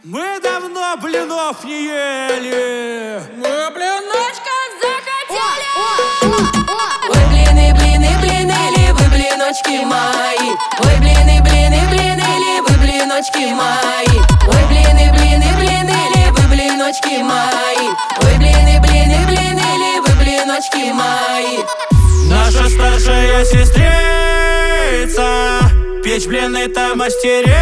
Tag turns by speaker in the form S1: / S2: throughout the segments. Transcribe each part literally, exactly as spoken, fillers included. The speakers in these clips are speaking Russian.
S1: Мы давно блинов не ели.
S2: Мы блиночков захотели.
S3: Ой, блины, блины, блины, ли вы блиночки мои. Ой, блины, блины, блины, ли вы блиночки мои. Ой, блины, блины, блины, ли вы блиночки мои. Ой, блины, блины, блины, ли вы блиночки мои.
S1: Наша старшая сестрица печь блины-то мастерица.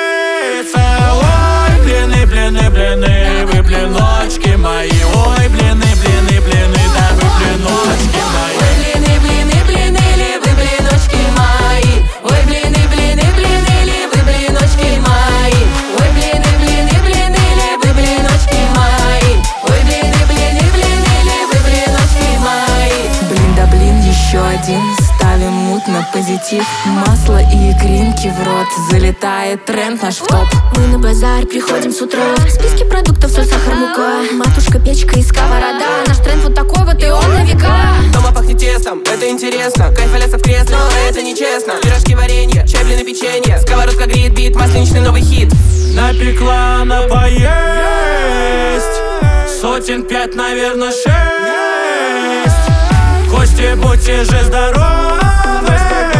S1: Ой, блины, блины, блины, вы блиночки мои. Ой, блины, блины, блины, да вы блиночки мои.
S3: Ой, блины, блины, блины, ли вы блиночки мои. Ой, блины, блины, блины, ли вы блиночки мои. Ой, блины, блины, блины, ли вы блиночки мои. Ой, блины, блины, блины, ли вы блиночки мои. Блин да блин, еще один. Ставим мут на позитив. Масло и икринки в рот. Залетает тренд наш в топ.
S4: Мы на базар приходим с утра. Списки продуктов, соль, сахар, мука. Матушка, печка и сковорода. Наш тренд вот такой вот, и он на века.
S5: Дома пахнет тестом, это интересно. Кайф валяться в кресле, но это нечестно. Пирожки, варенье, чай, блины, печенье. Сковородка греет бит, масленичный новый хит.
S1: Напекла на поесть сотен пять, наверное, шесть. Гости, будьте же здоровы.